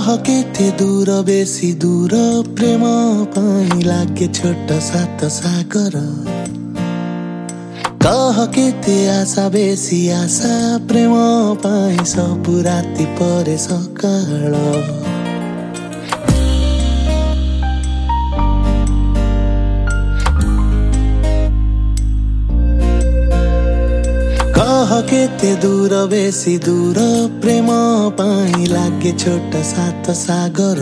केते दूर बेसी दूर प्रेम पाई लागे छोट सात सागर कह केते आशा बेसी आशा प्रेम पाई सबु राति परे सकाळ कह केते दूर बेसी दूर प्रेम पाई लागे छोट सात सागर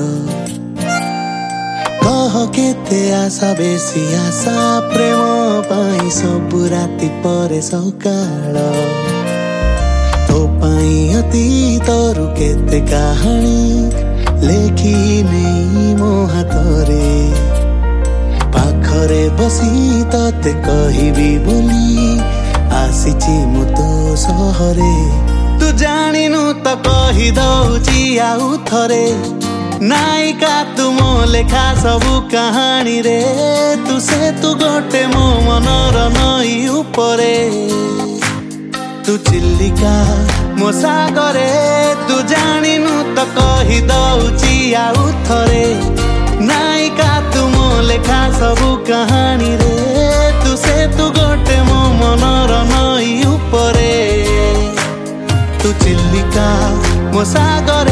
कह केते आशा बेसी आशा प्रेम पाई सबु राति परे सकाळ तो पाई अतीतरु केते कहानी लेखी नहीं मो हातरे पाखरे बसी तते कहिबी बोली आसीची मु तो सहरे तू जानिनु त कहि दउची आउ थरे नायिका तू मो लेखा सबु कहानी रे तू से तू गोटे मो मनर नई उपरे तू चिल्लिका मो सागरे तू जानिनु त कहि दउची आउ थरे नायिका तू मो लेखा सबु कहानी रे तू से तू गोटे मो मनर नई उपरे तू चिल्लिका मो सागरे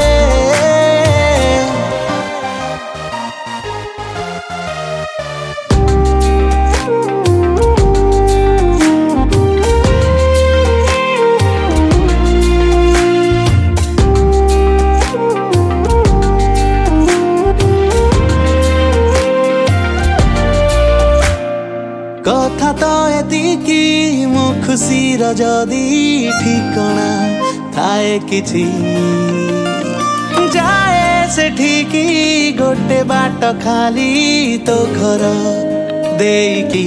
कथा तो एतिकी मो खुशी र जदी ठिकना थाए किछि जाए से ठीकी गोटे बाट खाली तो घर देकी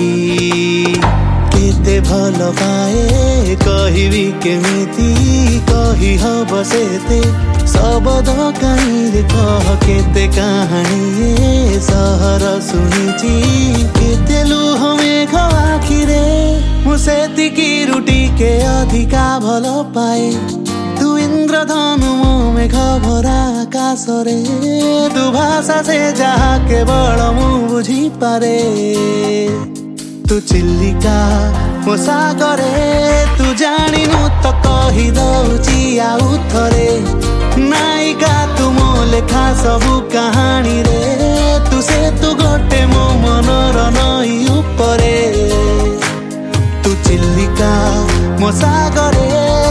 केते भल पाए कहिबी केमिति कहि हब सेते सबद काई रे कह केते कहानी सहर सुनिची केते लुह मेघ आखिरे मुसेती की रुटी के अधिका भल पाए तू इंद्रधनु मो मेघ भरा आकाश रे तू भाषा से जहा केवल मु बुझी पारे तू चिल्लिका मो सागरे तू जानिनु त कहि दउची आउ थरे नायिका तू मो लेखा सबु कहानी रे तू से तू गोटे मो मनर नई उपरे तू चिल्लिका मो सागरे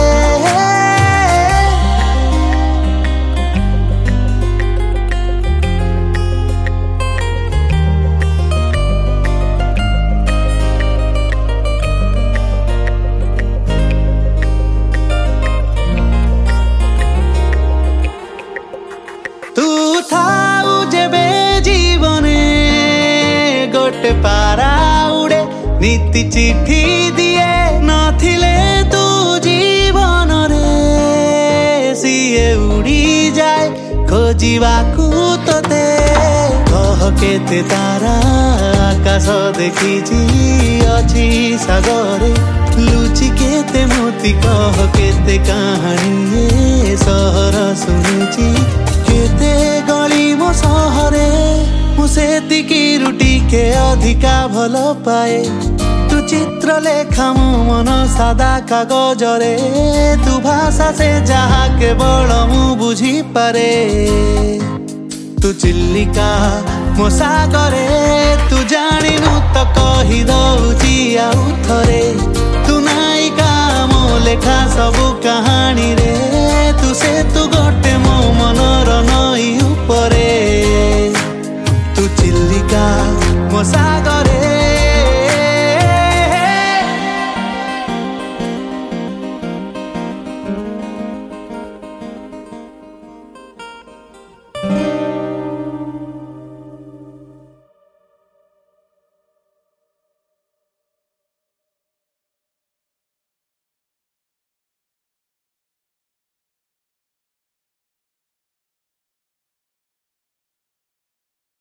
पारा उड़े नीति चिठी दिए नथिले तू जीवन रे सिए उड़ी जाए खोजिबाकू तोते कह केते तारा आकाश देखिछि अछि सागरे लुचि केते मोती कह केते कहानी सहर सुनिछि केते गली मो सहरे मुसेती की रुटी के अधिका भल पाए तू चित्र लेखा मो मन सादा कागज रे तू भाषा से जहा केवल मु बुझी पारे तू चिल्लिका मो सागरे तू जानिनु त कहि दउची आउ थरे तू नायिका मो लेखा सबु कहानी रे तू से तू गोटे मो मनर नई उपरे तू चिल्लिका मो सागरे।